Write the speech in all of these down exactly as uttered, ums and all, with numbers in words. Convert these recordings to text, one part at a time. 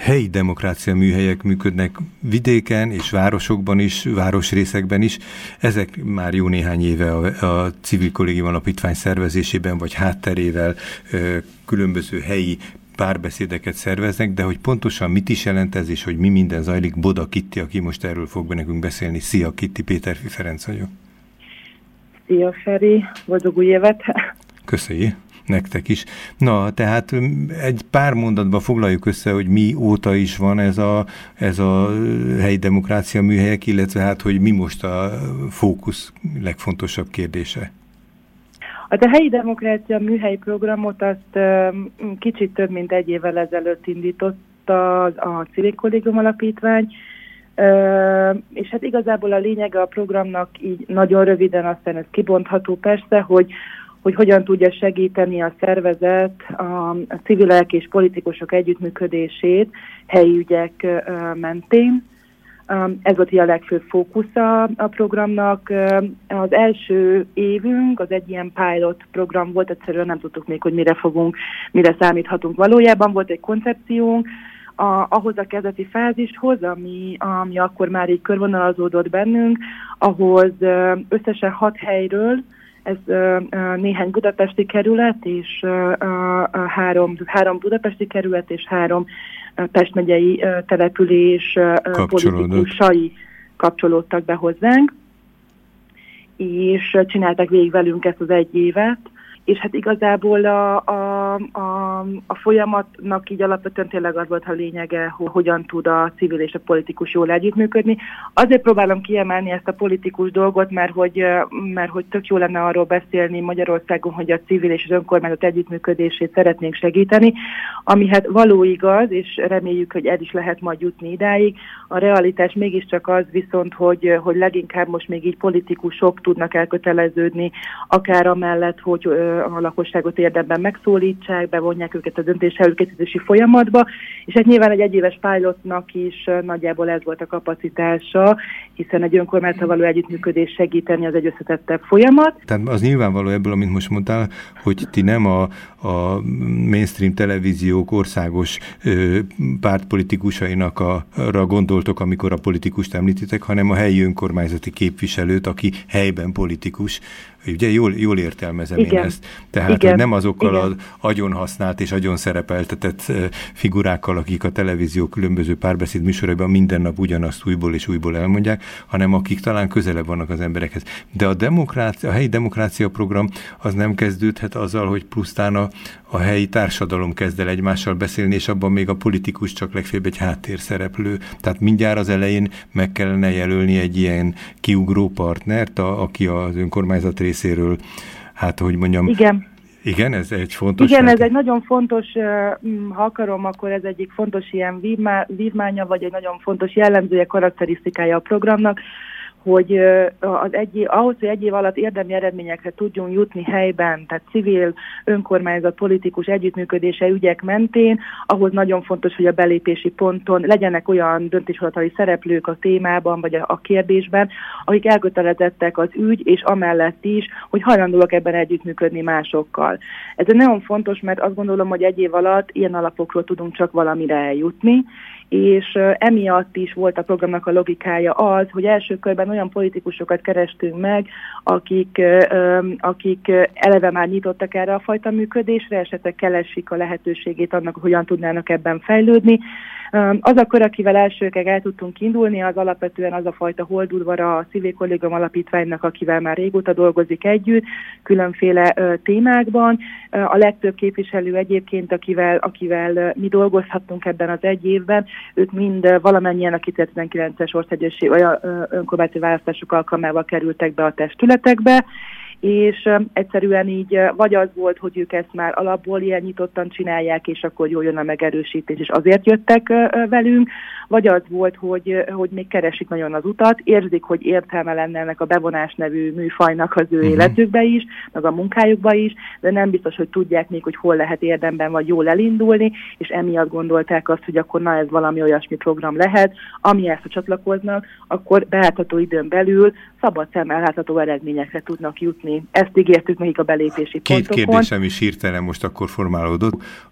helyi demokrácia műhelyek működnek vidéken és városokban is, városrészekben is. Ezek már jó néhány éve a, a Civil Kollégium Alapítvány szervezésében vagy hátterével ö, különböző helyi párbeszédeket szerveznek, de hogy pontosan mit is jelent ez, és hogy mi minden zajlik, Boda Kitti, aki most erről fog nekünk beszélni. Szia, Kitti, Péterfi Ferenc vagyok. Szia, Feri, boldog új évet! Köszönjük, nektek is. Na, tehát egy pár mondatban foglaljuk össze, hogy mi óta is van ez a, ez a helyi demokrácia műhelyek, illetve hát, hogy mi most a fókusz legfontosabb kérdése. A helyi demokrácia műhely programot azt kicsit több mint egy évvel ezelőtt indította a Civil Kollégium Alapítvány, és hát igazából a lényege a programnak így nagyon röviden, aztán ez kibontható persze, hogy, hogy hogyan tudja segíteni a szervezet a, a civilek és politikusok együttműködését helyi ügyek mentén. Ez volt a legfőbb fókusza a programnak. Az első évünk az egy ilyen pilot program volt, egyszerűen nem tudtuk még, hogy mire fogunk, mire számíthatunk valójában. Volt egy koncepciónk, a, ahhoz a kezdeti fázishoz, ami, ami akkor már így körvonalazódott bennünk, ahhoz összesen hat helyről, ez néhány budapesti kerület, és három, három budapesti kerület, és három Pest megyei település politikusai kapcsolódtak be hozzánk, és csináltak végig velünk ezt az egy évet, és hát igazából a, a, a, a folyamatnak így alapvetően tényleg az volt a lényege, hogy hogyan tud a civil és a politikus jól együttműködni. Azért próbálom kiemelni ezt a politikus dolgot, mert hogy, mert hogy tök jó lenne arról beszélni Magyarországon, hogy a civil és az önkormányzat együttműködését szeretnénk segíteni, ami hát való igaz, és reméljük, hogy el is lehet majd jutni idáig. A realitás mégiscsak az viszont, hogy, hogy leginkább most még így politikusok tudnak elköteleződni, akár amellett, hogy a lakosságot érdemben megszólítsák, bevonják őket a döntés előkészítési folyamatba, és hát nyilván egy egyéves pilotnak is nagyjából ez volt a kapacitása, hiszen egy önkormányzattal való együttműködés segíteni az egy összetettebb folyamat. Tehát az nyilvánvaló ebből, amit most mondtál, hogy ti nem a, a mainstream televíziók országos ö, pártpolitikusainak a, arra gondoltok, amikor a politikust említitek, hanem a helyi önkormányzati képviselőt, aki helyben politikus. Ugye jól, jól értelmezem Igen. én ezt. Tehát, Igen. hogy nem azokkal Igen. az agyon használt és agyon szerepeltetett figurákkal, akik a televízió különböző párbeszéd műsoraiban minden nap ugyanazt újból és újból elmondják, hanem akik talán közelebb vannak az emberekhez. De a, demokrácia, a helyi demokrácia program az nem kezdődhet azzal, hogy plusztán a, a helyi társadalom kezd el egymással beszélni, és abban még a politikus csak legfeljebb egy háttérszereplő. Tehát mindjárt az elején meg kellene jelölni egy ilyen kiugró partnert, a, aki az önkormányzat részéről, hát hogy mondjam... Igen. Igen, ez egy fontos... Igen, ez egy nagyon fontos, ha akarom, akkor ez egyik fontos ilyen vívmánya, vagy egy nagyon fontos jellemzője, karakterisztikája a programnak, hogy az egy, ahhoz, hogy egy év alatt érdemi eredményekre tudjunk jutni helyben, tehát civil, önkormányzat, politikus együttműködése ügyek mentén, ahhoz nagyon fontos, hogy a belépési ponton legyenek olyan döntéshozatali szereplők a témában, vagy a, a kérdésben, akik elkötelezettek az ügy, és amellett is, hogy hajlandóak ebben együttműködni másokkal. Ez nagyon fontos, mert azt gondolom, hogy egy év alatt ilyen alapokról tudunk csak valamire eljutni, és emiatt is volt a programnak a logikája az, hogy első körben olyan politikusokat kerestünk meg, akik, akik eleve már nyitottak erre a fajta működésre, esetleg keresik a lehetőségét annak, hogyan tudnának ebben fejlődni. Az a kör, akivel elsőkig el tudtunk indulni, az alapvetően az a fajta holdudvara a Civil Kollégium Alapítványnak, akivel már régóta dolgozik együtt, különféle témákban. A legtöbb képviselő egyébként, akivel, akivel mi dolgozhattunk ebben az egy évben, ők mind valamennyien a kétezer-tizenkilences országgyűlési önkormányzati választások alkalmával kerültek be a testületekbe, és egyszerűen így vagy az volt, hogy ők ezt már alapból ilyen nyitottan csinálják, és akkor jól jön a megerősítés, és azért jöttek velünk, vagy az volt, hogy, hogy még keresik nagyon az utat, érzik, hogy értelme lenne ennek a bevonás nevű műfajnak az ő uh-huh. életükbe is, meg a munkájukba is, de nem biztos, hogy tudják még, hogy hol lehet érdemben vagy jól elindulni, és emiatt gondolták azt, hogy akkor na ez valami olyasmi program lehet, ami ezt csatlakoznak, akkor belátható időn belül szabad szemmel látható eredményekre tudnak jutni. Ezt ígértük nekik a belépési Két pontokon. Két kérdésem is hirtelen most akkor formálódott.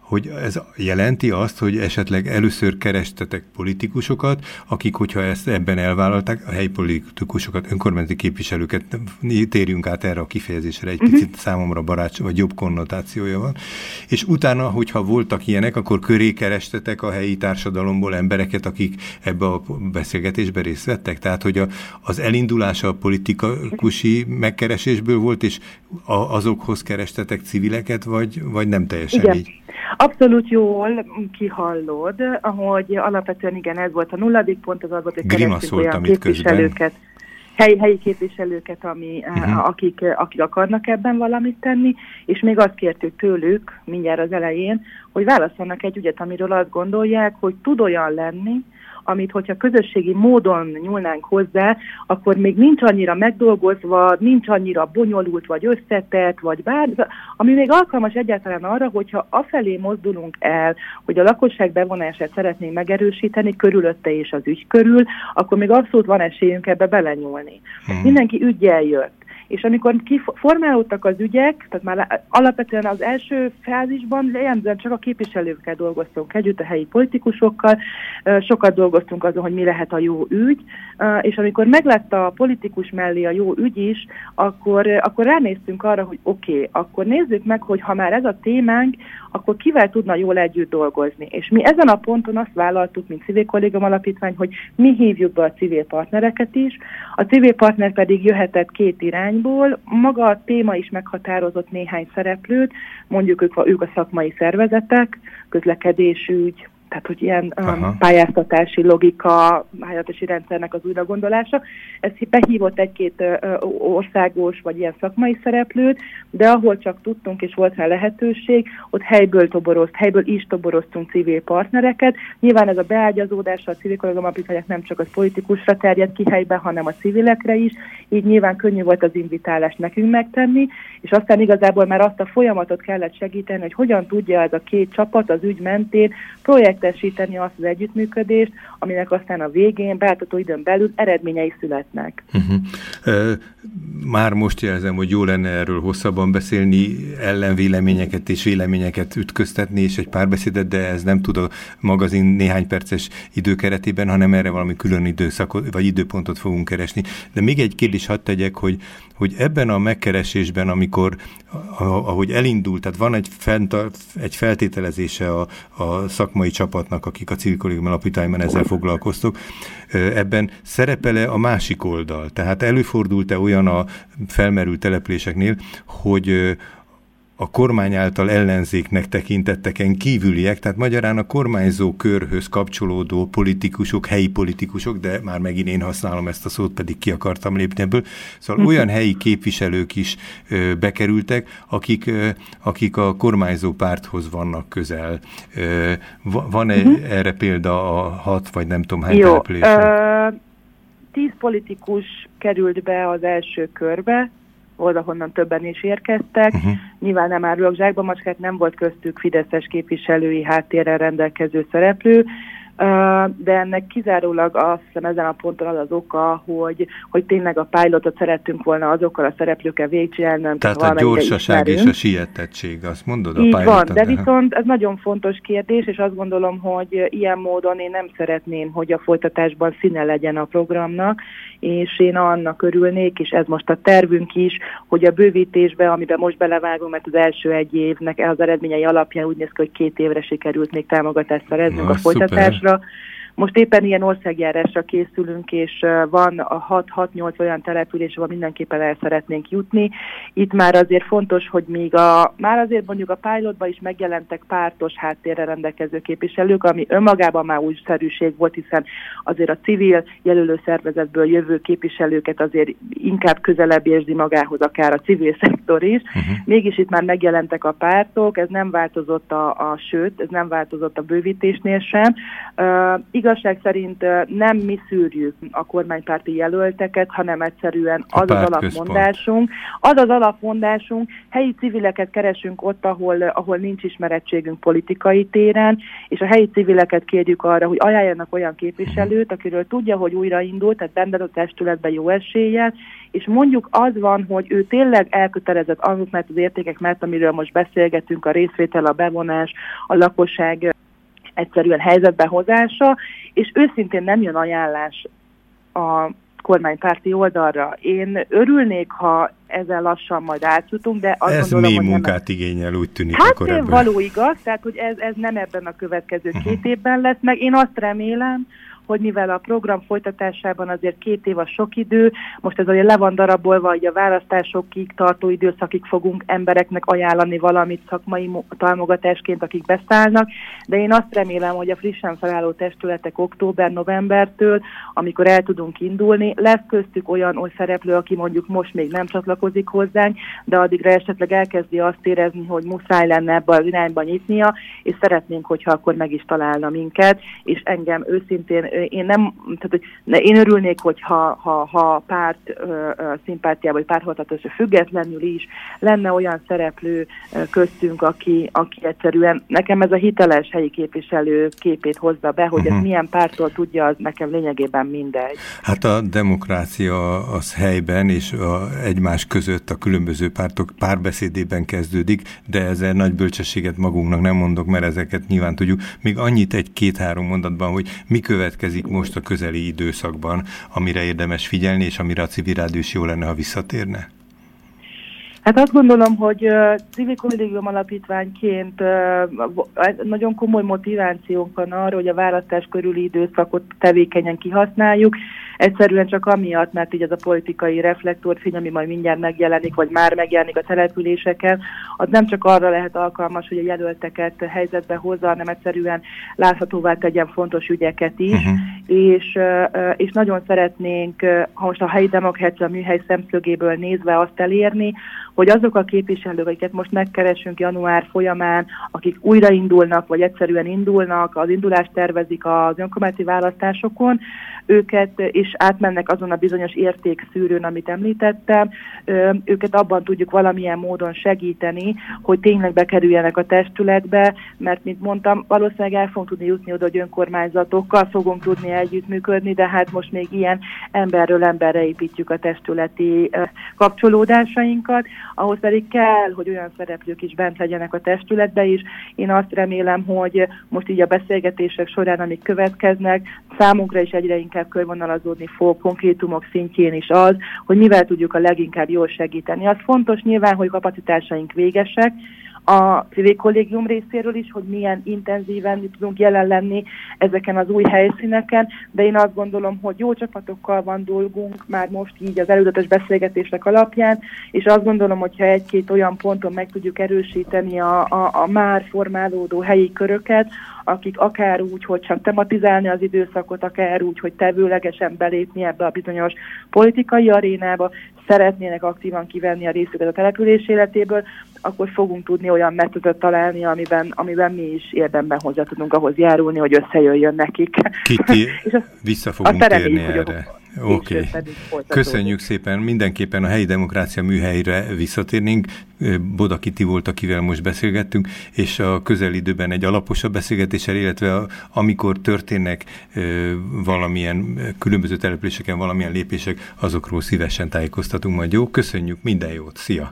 hogy ez jelenti azt, hogy esetleg először kerestetek politikusokat, akik, hogyha ezt ebben elvállalták, a helyi politikusokat, önkormányzati képviselőket, térjünk át erre a kifejezésre, egy uh-huh. picit számomra barát, vagy jobb konnotációja van, és utána, hogyha voltak ilyenek, akkor köré kerestetek a helyi társadalomból embereket, akik ebbe a beszélgetésbe részt vettek? Tehát, hogy a, az elindulása a politikusi megkeresésből volt, és a, azokhoz kerestetek civileket, vagy, vagy nem teljesen igen. így? Abszolút jól kihallod, ahogy alapvetően igen, ez volt a nulladik pont, az az volt, hogy kerestünk olyan képviselőket, helyi, helyi képviselőket, ami, uh-huh. akik, akik akarnak ebben valamit tenni, és még azt kértük tőlük mindjárt az elején, hogy válaszolnak egy ügyet, amiről azt gondolják, hogy tud olyan lenni, amit, hogyha közösségi módon nyúlnánk hozzá, akkor még nincs annyira megdolgozva, nincs annyira bonyolult, vagy összetett, vagy bár, ami még alkalmas egyáltalán arra, hogyha afelé mozdulunk el, hogy a lakosság bevonását szeretnénk megerősíteni körülötte és az ügy körül, akkor még abszolút van esélyünk ebbe belenyúlni. Hmm. Mindenki üggyel jött. És amikor formálódtak az ügyek, tehát már alapvetően az első fázisban jellemzően csak a képviselőkkel dolgoztunk együtt, a helyi politikusokkal, sokat dolgoztunk azon, hogy mi lehet a jó ügy, és amikor meglett a politikus mellé a jó ügy is, akkor, akkor ránéztünk arra, hogy oké, okay, akkor nézzük meg, hogy ha már ez a témánk, akkor kivel tudna jól együtt dolgozni. És mi ezen a ponton azt vállaltuk, mint Civil Kollégium Alapítvány, hogy mi hívjuk be a civil partnereket is, a civil partner pedig jöhetett két irányból, maga a téma is meghatározott néhány szereplőt, mondjuk ők, ők a szakmai szervezetek, közlekedésügy, tehát hogy ilyen um, pályáztatási logika, pályáztatási rendszernek az újragondolása. Ez behívott egy-két uh, országos vagy ilyen szakmai szereplőt, de ahol csak tudtunk és volt rá lehetőség, ott helyből toborozt, helyből is toboroztunk civil partnereket. Nyilván ez a beágyazódása a Civil Kollégium Alapítványnak nem csak a politikusra terjed ki helyben, hanem a civilekre is, így nyilván könnyű volt az invitálást nekünk megtenni, és aztán igazából már azt a folyamatot kellett segíteni, hogy hogyan tudja ez a két csapat az ügy mentén projektesíteni azt az együttműködést, aminek aztán a végén, beáltató időn belül eredményei születnek. Uh-huh. Uh, már most jelzem, hogy jó lenne erről hosszabban beszélni, ellenvéleményeket és véleményeket ütköztetni, és egy párbeszédet, de ez nem tud a magazin néhány perces időkeretében, hanem erre valami külön időszakot, vagy időpontot fogunk keresni. De még egy kérdés hadd tegyek, hogy, hogy ebben a megkeresésben, amikor, ahogy elindult, tehát van egy, fenntart, egy feltételezése a, a szakmai csapatnak, akik a Civil Kollégium Alapítványban ezzel foglalkoztok, ebben szerepele a másik oldal. Tehát előfordult-e olyan a felmerült településeknél, hogy a kormány által ellenzéknek tekintetteken kívüliek, tehát magyarán a kormányzó körhöz kapcsolódó politikusok, helyi politikusok, de már megint én használom ezt a szót, pedig ki akartam lépni ebből. Szóval olyan helyi képviselők is ö, bekerültek, akik, ö, akik a kormányzó párthoz vannak közel. Ö, van-e uh-huh. erre példa a hat, vagy nem tudom hány településen? Uh, tíz politikus került be az első körbe, volt, ahonnan többen is érkeztek. Uh-huh. Nyilván nem árulok zsákba macskát, nem volt köztük fideszes képviselői háttérrel rendelkező szereplő, de ennek kizárólag azt hiszem ezen a ponton az az oka, hogy, hogy tényleg a pilotot szerettünk volna azokkal a szereplőkkel végigcsinálni. Tehát a gyorsaság és a sietettség, azt mondod? A Így van, de viszont ez nagyon fontos kérdés, és azt gondolom, hogy ilyen módon én nem szeretném, hogy a folytatásban színe legyen a programnak, és én annak örülnék, és ez most a tervünk is, hogy a bővítésbe, amiben most belevágunk, mert az első egy évnek az eredményei alapján úgy néz ki, hogy két évre sikerült még támogatást szereznünk a folytatásra. Most éppen ilyen országjárásra készülünk, és van a hat-nyolc olyan település, ahol mindenképpen el szeretnénk jutni. Itt már azért fontos, hogy még a, már azért mondjuk a pilotban is megjelentek pártos háttérre rendelkező képviselők, ami önmagában már újszerűség volt, hiszen azért a civil jelölő szervezetből jövő képviselőket azért inkább közelebb érzi magához, akár a civil szektor is. Uh-huh. Mégis itt már megjelentek a pártok, ez nem változott a, a sőt, ez nem változott a bővítésnél sem. Uh, igazság szerint nem mi szűrjük a kormánypárti jelölteket, hanem egyszerűen az az alapmondásunk. Az az alapmondásunk, helyi civileket keresünk ott, ahol, ahol nincs ismerettségünk politikai téren, és a helyi civileket kérjük arra, hogy ajánljanak olyan képviselőt, akiről tudja, hogy újraindult, tehát benne a testületben jó eséllyel, és mondjuk az van, hogy ő tényleg elkötelezett azok, mert az értékek, mert amiről most beszélgetünk, a részvétel, a bevonás, a lakosság egyszerűen helyzetbe hozása, és őszintén nem jön ajánlás a kormánypárti oldalra. Én örülnék, ha ezzel lassan majd átjutunk, de azt ez gondolom, mély hogy munkát nem... igényel, úgy tűnik. Hát akkor ebből. való igaz, tehát hogy ez, ez nem ebben a következő uh-huh. két évben lesz, meg én azt remélem, hogy mivel a program folytatásában azért két év a sok idő, most ez azért le van darabolva, hogy a választásokig tartó időszakig fogunk embereknek ajánlani valamit szakmai támogatásként, akik beszállnak, de én azt remélem, hogy a frissen felálló testületek október-novembertől, amikor el tudunk indulni, lesz köztük olyan oly szereplő, aki mondjuk most még nem csatlakozik hozzánk, de addigra esetleg elkezdi azt érezni, hogy muszáj lenne ebbe az irányba nyitnia, és szeretnénk, hogyha akkor meg is találna minket, és engem őszintén én nem, tehát, hogy én örülnék, hogyha ha, ha párt ö, ö, szimpátiával, vagy párthovatatosra függetlenül is lenne olyan szereplő ö, köztünk, aki, aki egyszerűen, nekem ez a hiteles helyi képviselő képét hozza be, hogy uh-huh. ez milyen pártól tudja, az nekem lényegében mindegy. Hát a demokrácia az helyben és a egymás között a különböző pártok párbeszédében kezdődik, de ezzel nagy bölcsességet magunknak nem mondok, mert ezeket nyilván tudjuk. Még annyit egy-két-három mondatban, hogy mi következik most a közeli időszakban, amire érdemes figyelni, és amire a Civil Rádió is jó lenne, ha visszatérne? Hát azt gondolom, hogy uh, Civil Kollégium alapítványként uh, nagyon komoly motivációnk van arra, hogy a választás körüli időszakot tevékenyen kihasználjuk. Egyszerűen csak amiatt, mert így ez a politikai reflektorfény, ami majd mindjárt megjelenik, vagy már megjelenik a településeken, az nem csak arra lehet alkalmas, hogy a jelölteket helyzetbe hozza, hanem egyszerűen láthatóvá tegyen fontos ügyeket is, uh-huh. és, és nagyon szeretnénk, ha most a helyi demokrácia műhely szemszögéből nézve azt elérni, hogy azok a képviselők, akiket most megkeresünk január folyamán, akik újraindulnak, vagy egyszerűen indulnak, az indulást tervezik az önkormányzati választásokon, őket is átmennek azon a bizonyos értékszűrőn, amit említettem, őket abban tudjuk valamilyen módon segíteni, hogy tényleg bekerüljenek a testületbe, mert, mint mondtam, valószínűleg el fogunk tudni jutni oda, hogy önkormányzatokkal fogunk tudni együttműködni, de hát most még ilyen emberről emberre építjük a testületi kapcsolódásainkat, ahhoz pedig kell, hogy olyan szereplők is bent legyenek a testületbe is. Én azt remélem, hogy most így a beszélgetések során, amik következnek, számunkra is egyre inkább körvonalazódni fog konkrétumok szintjén is az, hogy mivel tudjuk a leginkább jól segíteni. Az fontos nyilván, hogy kapacitásaink végesek, a Civil Kollégium részéről is, hogy milyen intenzíven tudunk jelen lenni ezeken az új helyszíneken, de én azt gondolom, hogy jó csapatokkal van dolgunk már most így az előzetes beszélgetések alapján, és azt gondolom, hogyha egy-két olyan ponton meg tudjuk erősíteni a, a, a már formálódó helyi köröket, akik akár úgy, hogy csak tematizálni az időszakot, akár úgy, hogy tevőlegesen belépni ebbe a bizonyos politikai arénába, szeretnének aktívan kivenni a részüket a település életéből, akkor fogunk tudni olyan metodot találni, amiben, amiben mi is érdemben hozzá tudunk ahhoz járulni, hogy összejöjjön nekik. Kitti, vissza fogunk térni erre. Oké. Okay. Köszönjük szépen. Mindenképpen a helyi demokrácia műhelyre visszatérnénk. Boda Kitti volt, akivel most beszélgettünk, és a közelidőben egy alaposabb beszélgetéssel, illetve a, amikor történnek e, valamilyen különböző településeken valamilyen lépések, azokról szívesen tájékoztatunk majd. Jó, köszönjük, minden jót, szia!